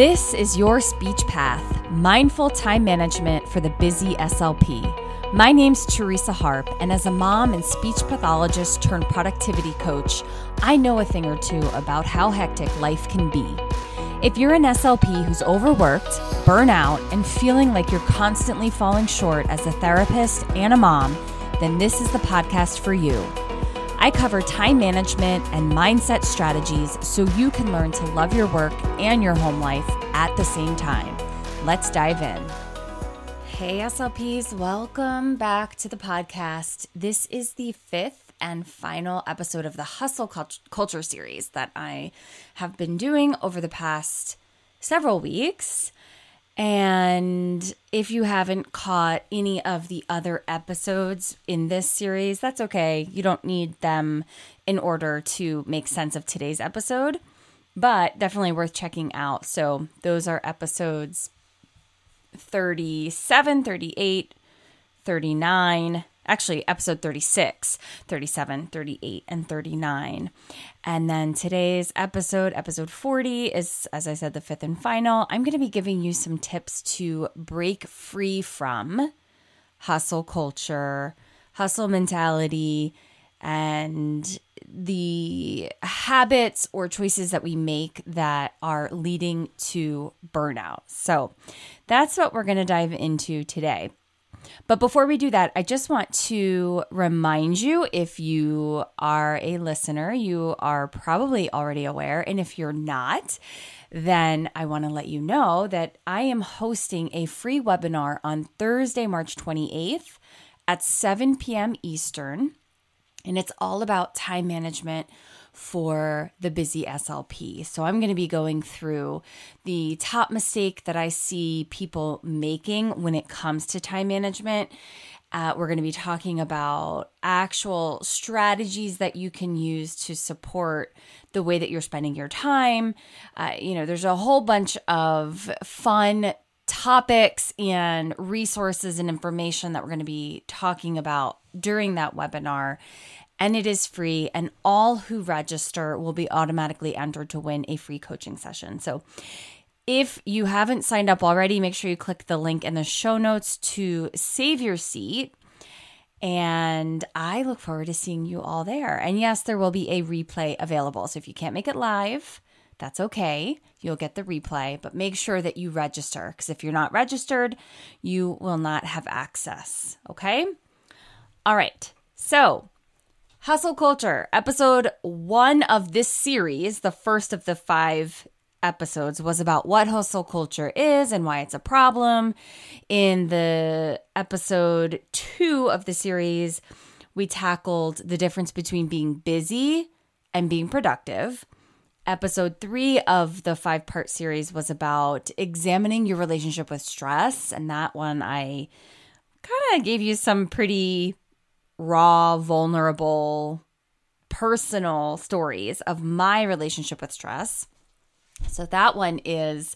This is your speech path, mindful time management for the busy SLP. My name's Teresa Harp, and as a mom and speech pathologist turned productivity coach, I know a thing or two about how hectic life can be. If you're an SLP who's overworked, burnout, and feeling like you're constantly falling short as a therapist and a mom, then this is the podcast for you. I cover time management and mindset strategies so you can learn to love your work and your home life at the same time. Let's dive in. Hey SLPs, welcome back to the podcast. This is the fifth and final episode of the Hustle Culture series that I have been doing over the past several weeks. And if you haven't caught any of the other episodes in this series, that's okay. You don't need them in order to make sense of today's episode, but definitely worth checking out. So those are episodes 37, 38, 39, actually episode 36, 37, 38, and 39. And then today's episode 40, is, as I said, the fifth and final. I'm going to be giving you some tips to break free from hustle culture, hustle mentality, and the habits or choices that we make that are leading to burnout. So that's what we're going to dive into today. But before we do that, I just want to remind you, if you are a listener, you are probably already aware. And if you're not, then I want to let you know that I am hosting a free webinar on Thursday, March 28th at 7 p.m. Eastern. And it's all about time management for the busy SLP. So I'm going to be going through the top mistake that I see people making when it comes to time management. We're going to be talking about actual strategies that you can use to support the way that you're spending your time. There's a whole bunch of fun topics and resources and information that we're going to be talking about during that webinar. And it is free, and all who register will be automatically entered to win a free coaching session. So if you haven't signed up already, make sure you click the link in the show notes to save your seat. And I look forward to seeing you all there. And yes, there will be a replay available. So if you can't make it live, that's okay. You'll get the replay, but make sure that you register, because if you're not registered, you will not have access. Okay? All right. So Hustle Culture, episode 1 of this series, the first of the 5 episodes, was about what hustle culture is and why it's a problem. In the episode 2 of the series, we tackled the difference between being busy and being productive. Episode 3 of the 5-part series was about examining your relationship with stress. And that one, I kind of gave you some pretty raw, vulnerable, personal stories of my relationship with stress. So that one is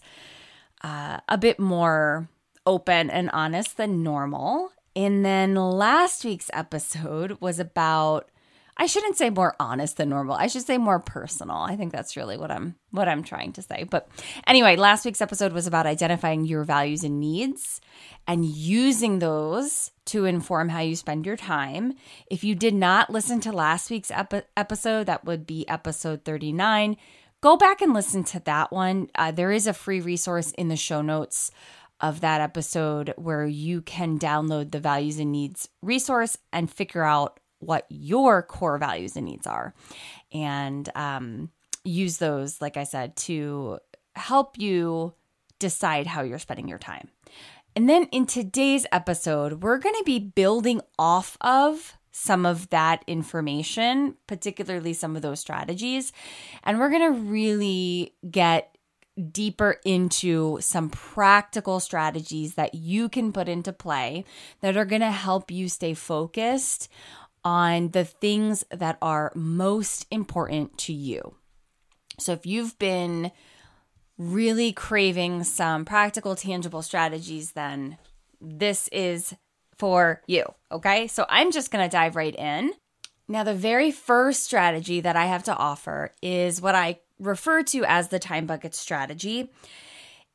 a bit more open and honest than normal. And then last week's episode was about, I shouldn't say more honest than normal. I should say more personal. I think that's really what I'm trying to say. But anyway, last week's episode was about identifying your values and needs and using those to inform how you spend your time. If you did not listen to last week's episode, that would be episode 39. Go back and listen to that one. There is a free resource in the show notes of that episode where you can download the values and needs resource and figure out what your core values and needs are, and use those, like I said, to help you decide how you're spending your time. And then in today's episode, we're going to be building off of some of that information, particularly some of those strategies, and we're going to really get deeper into some practical strategies that you can put into play that are going to help you stay focused on the things that are most important to you. So if you've been really craving some practical, tangible strategies, then this is for you, okay? So I'm just going to dive right in. Now, the very first strategy that I have to offer is what I refer to as the time bucket strategy.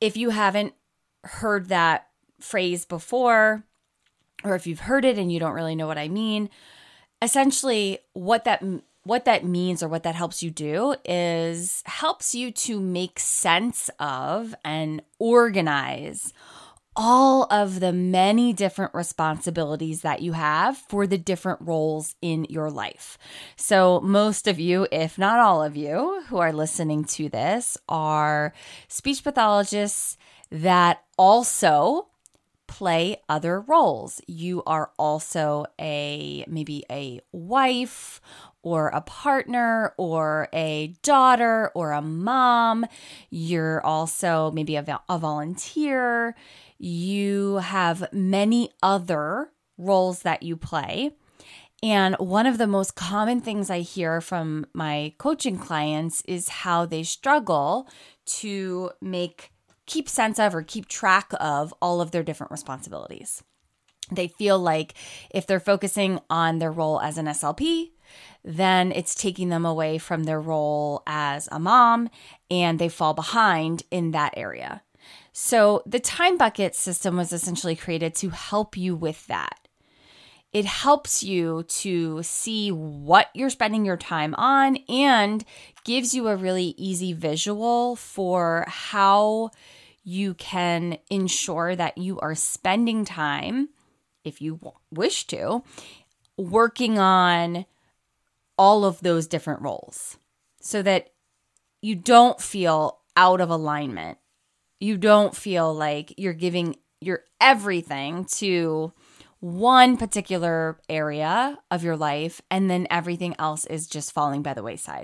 if you haven't heard that phrase before, or if you've heard it and you don't really know what I mean, essentially what that means, or what that helps you do, is helps you to make sense of and organize all of the many different responsibilities that you have for the different roles in your life. So most of you, if not all of you who are listening to this, are speech pathologists that also play other roles. You are also maybe a wife, or a partner, or a daughter, or a mom. You're also maybe a volunteer. You have many other roles that you play. And one of the most common things I hear from my coaching clients is how they struggle to keep sense of or keep track of all of their different responsibilities. They feel like if they're focusing on their role as an SLP, then it's taking them away from their role as a mom, and they fall behind in that area. So the time bucket system was essentially created to help you with that. It helps you to see what you're spending your time on and gives you a really easy visual for how you can ensure that you are spending time, if you wish to, working on all of those different roles so that you don't feel out of alignment. You don't feel like you're giving your everything to one particular area of your life and then everything else is just falling by the wayside.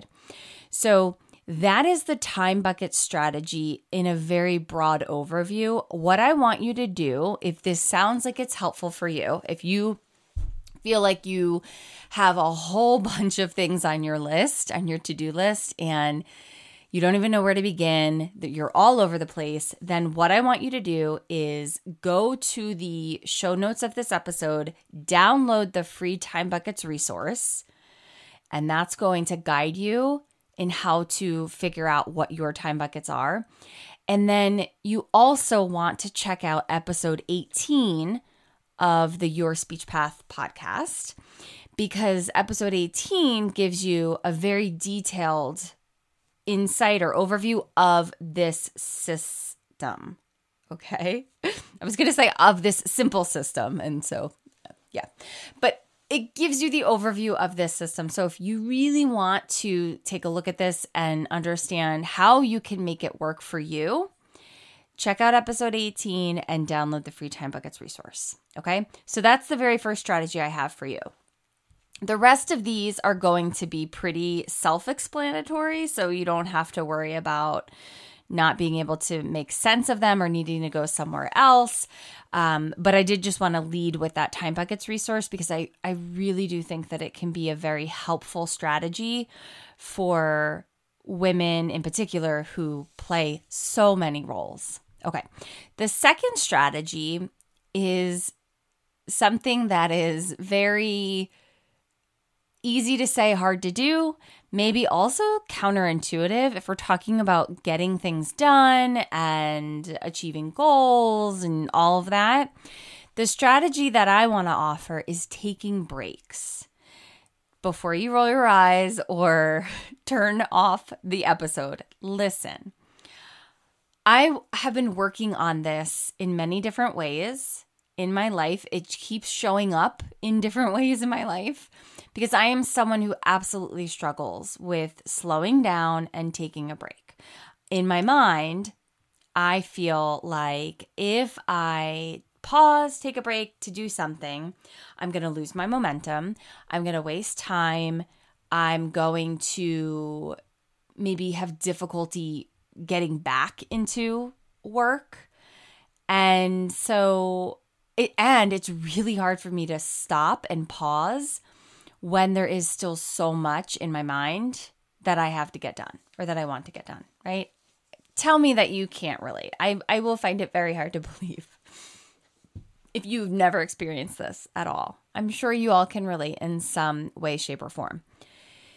So that is the time bucket strategy in a very broad overview. What I want you to do, if this sounds like it's helpful for you, if you feel like you have a whole bunch of things on your list, on your to-do list, and you don't even know where to begin, that you're all over the place, then what I want you to do is go to the show notes of this episode, download the free Time Buckets resource, and that's going to guide you in how to figure out what your time buckets are. And then you also want to check out episode 18 of the Your Speech Path podcast, because episode 18 gives you a very detailed insight or overview of this system. Okay? I was going to say of this simple system. And so, yeah. But it gives you the overview of this system. So if you really want to take a look at this and understand how you can make it work for you, check out episode 18 and download the free Time Buckets resource. Okay? So that's the very first strategy I have for you. The rest of these are going to be pretty self-explanatory, so you don't have to worry about not being able to make sense of them or needing to go somewhere else. But I did just want to lead with that Time Buckets resource because I really do think that it can be a very helpful strategy for women in particular who play so many roles. Okay. The second strategy is something that is very easy to say, hard to do, maybe also counterintuitive if we're talking about getting things done and achieving goals and all of that. The strategy that I want to offer is taking breaks. Before you roll your eyes or turn off the episode, listen. I have been working on this in many different ways in my life. It keeps showing up in different ways in my life because I am someone who absolutely struggles with slowing down and taking a break. In my mind, I feel like if I pause, take a break to do something, I'm going to lose my momentum. I'm going to waste time. I'm going to maybe have difficulty getting back into work. And so it's really hard for me to stop and pause when there is still so much in my mind that I have to get done or that I want to get done, right? Tell me that you can't relate. I will find it very hard to believe if you've never experienced this at all. I'm sure you all can relate in some way, shape, or form.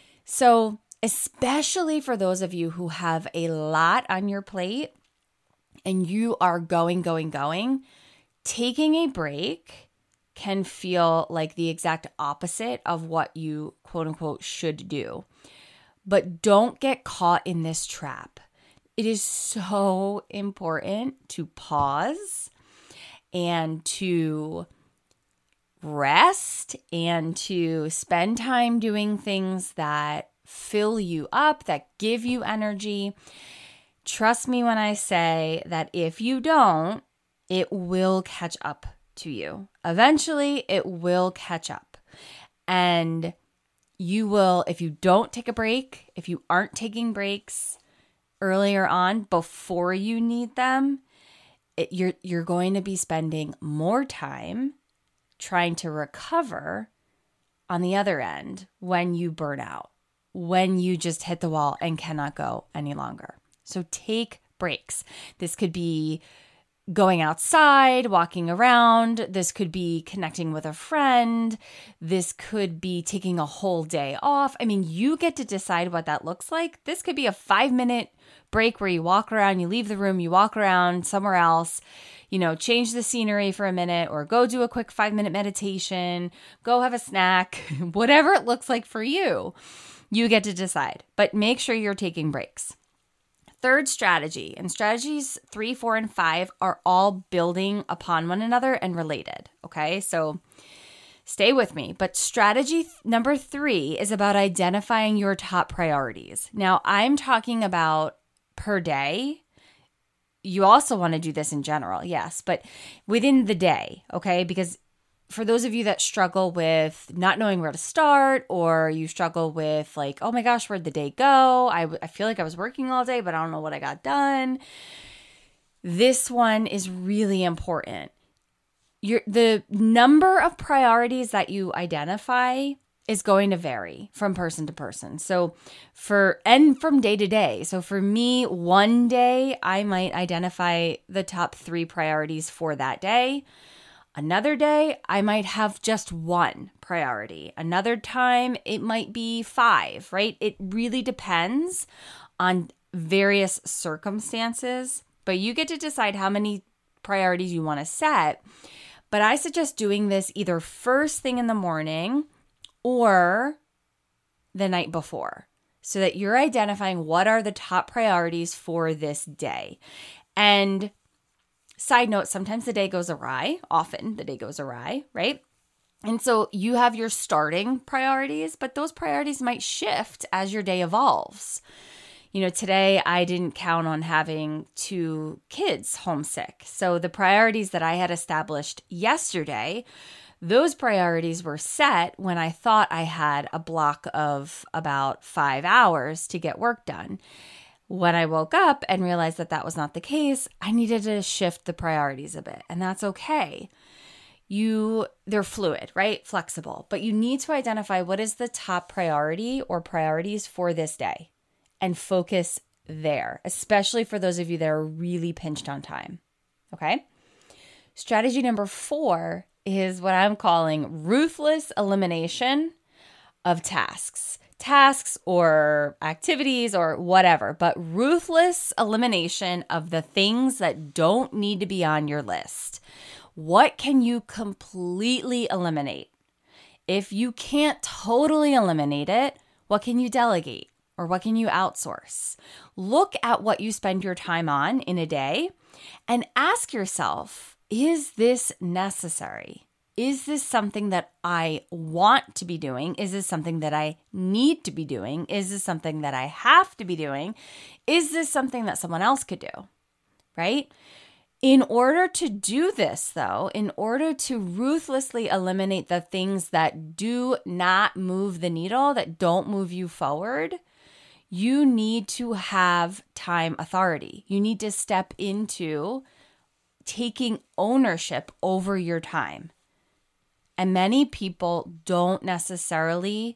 So especially for those of you who have a lot on your plate, and you are going, taking a break can feel like the exact opposite of what you quote unquote should do. But don't get caught in this trap. It is so important to pause and to rest and to spend time doing things that fill you up, that give you energy. Trust me when I say that if you don't, it will catch up to you. Eventually, it will catch up. And you will, if you don't take a break, if you aren't taking breaks earlier on before you need them, you're going to be spending more time trying to recover on the other end when you burn out, when you just hit the wall and cannot go any longer. So take breaks. This could be going outside, walking around. This could be connecting with a friend. This could be taking a whole day off. I mean, you get to decide what that looks like. This could be a 5-minute break where you walk around, you leave the room, you walk around somewhere else, change the scenery for a minute, or go do a quick 5-minute meditation, go have a snack, whatever it looks like for you. You get to decide, but make sure you're taking breaks. Third strategy, and strategies 3, 4, and 5 are all building upon one another and related, okay? So stay with me. But strategy number 3 is about identifying your top priorities. Now, I'm talking about per day. You also want to do this in general, yes, but within the day, okay? Because for those of you that struggle with not knowing where to start, or you struggle with like, oh my gosh, where'd the day go? I feel like I was working all day, but I don't know what I got done. This one is really important. The number of priorities that you identify is going to vary from person to person. So and from day to day. So for me, one day I might identify the top 3 priorities for that day. Another day, I might have just 1 priority. Another time, it might be 5, right? It really depends on various circumstances, but you get to decide how many priorities you want to set. But I suggest doing this either first thing in the morning or the night before, so that you're identifying what are the top priorities for this day. And side note, sometimes the day goes awry. Often the day goes awry, right? And so you have your starting priorities, but those priorities might shift as your day evolves. Today I didn't count on having 2 kids homesick. So the priorities that I had established yesterday, those priorities were set when I thought I had a block of about 5 hours to get work done. When I woke up and realized that that was not the case, I needed to shift the priorities a bit, and that's okay. They're fluid, right? Flexible, but you need to identify what is the top priority or priorities for this day and focus there, especially for those of you that are really pinched on time, okay? Strategy number 4 is what I'm calling ruthless elimination of tasks or activities or whatever, but ruthless elimination of the things that don't need to be on your list. What can you completely eliminate? If you can't totally eliminate it, what can you delegate or what can you outsource? Look at what you spend your time on in a day and ask yourself, is this necessary? Is this something that I want to be doing? Is this something that I need to be doing? Is this something that I have to be doing? Is this something that someone else could do? Right? In order to do this, though, in order to ruthlessly eliminate the things that do not move the needle, that don't move you forward, you need to have time authority. You need to step into taking ownership over your time. And many people don't necessarily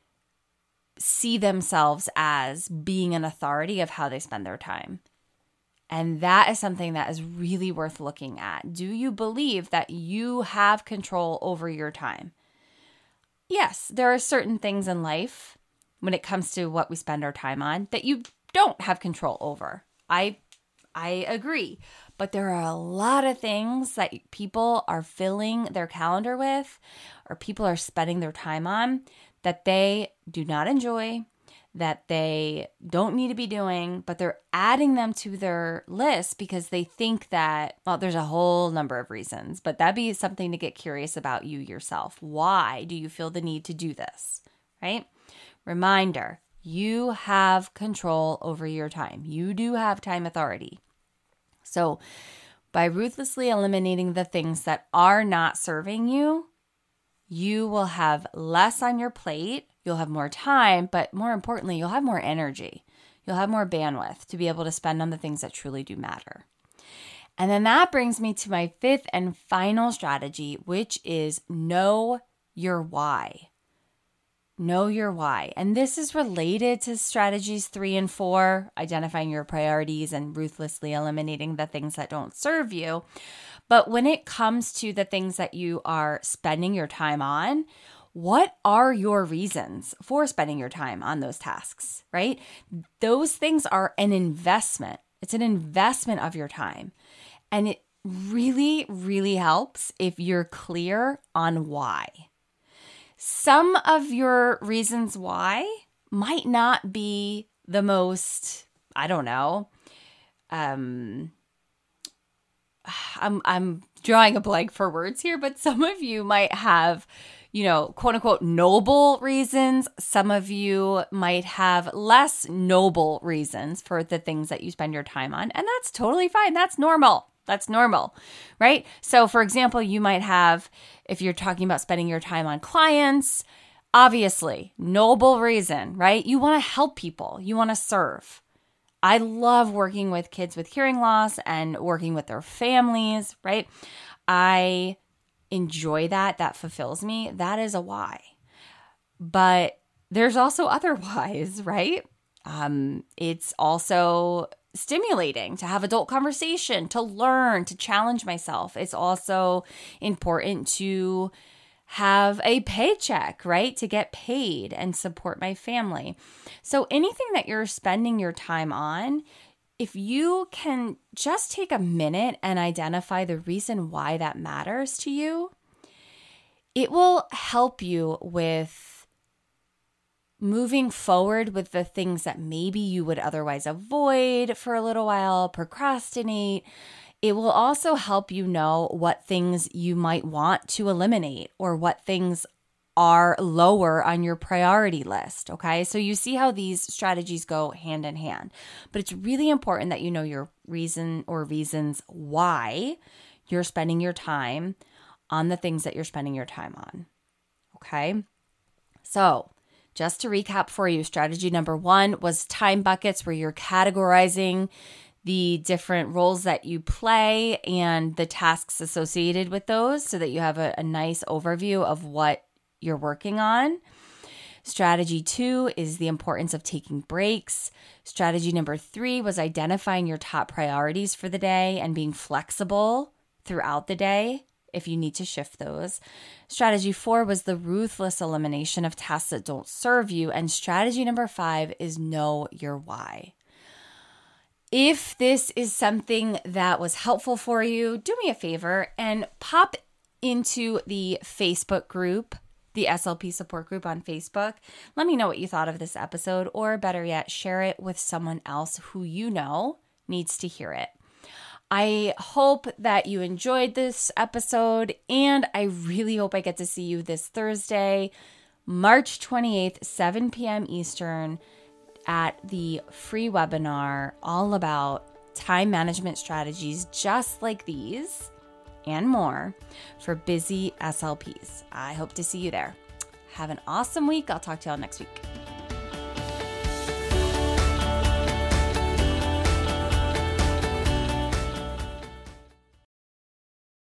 see themselves as being an authority of how they spend their time. And that is something that is really worth looking at. Do you believe that you have control over your time? Yes, there are certain things in life when it comes to what we spend our time on that you don't have control over. I I agree. But there are a lot of things that people are filling their calendar with, or people are spending their time on, that they do not enjoy, that they don't need to be doing, but they're adding them to their list because they think that, well, there's a whole number of reasons, but that'd be something to get curious about you yourself. Why do you feel the need to do this, right? Reminder, you have control over your time. You do have time authority. So by ruthlessly eliminating the things that are not serving you, you will have less on your plate. You'll have more time, but more importantly, you'll have more energy. You'll have more bandwidth to be able to spend on the things that truly do matter. And then that brings me to my fifth and final strategy, which is know your why. Know your why. And this is related to strategies 3 and 4, identifying your priorities and ruthlessly eliminating the things that don't serve you. But when it comes to the things that you are spending your time on, what are your reasons for spending your time on those tasks, right? Those things are an investment. It's an investment of your time. And it really, really helps if you're clear on why. Some of your reasons why might not be the most, I don't know, I'm drawing a blank for words here, but some of you might have, quote unquote, noble reasons. Some of you might have less noble reasons for the things that you spend your time on. And that's totally fine. That's normal. That's normal, right? So for example, you might have, if you're talking about spending your time on clients, obviously, noble reason, right? You want to help people. You want to serve. I love working with kids with hearing loss and working with their families, right? I enjoy that. That fulfills me. That is a why. But there's also other whys, right? It's also stimulating to have adult conversation, to learn, to challenge myself. It's also important to have a paycheck, right? To get paid and support my family. So anything that you're spending your time on, if you can just take a minute and identify the reason why that matters to you, it will help you with moving forward with the things that maybe you would otherwise avoid for a little while, procrastinate. It will also help you know what things you might want to eliminate or what things are lower on your priority list, okay? So you see how these strategies go hand in hand. But it's really important that you know your reason or reasons why you're spending your time on the things that you're spending your time on, okay? So just to recap for you, strategy number 1 was time buckets, where you're categorizing the different roles that you play and the tasks associated with those so that you have a nice overview of what you're working on. Strategy 2 is the importance of taking breaks. Strategy number 3 was identifying your top priorities for the day and being flexible throughout the day if you need to shift those. Strategy 4 was the ruthless elimination of tasks that don't serve you. And strategy number 5 is know your why. If this is something that was helpful for you, do me a favor and pop into the Facebook group, the SLP support group on Facebook. Let me know what you thought of this episode, or better yet, share it with someone else who you know needs to hear it. I hope that you enjoyed this episode, and I really hope I get to see you this Thursday, March 28th, 7 p.m. Eastern, at the free webinar all about time management strategies just like these and more for busy SLPs. I hope to see you there. Have an awesome week. I'll talk to y'all next week.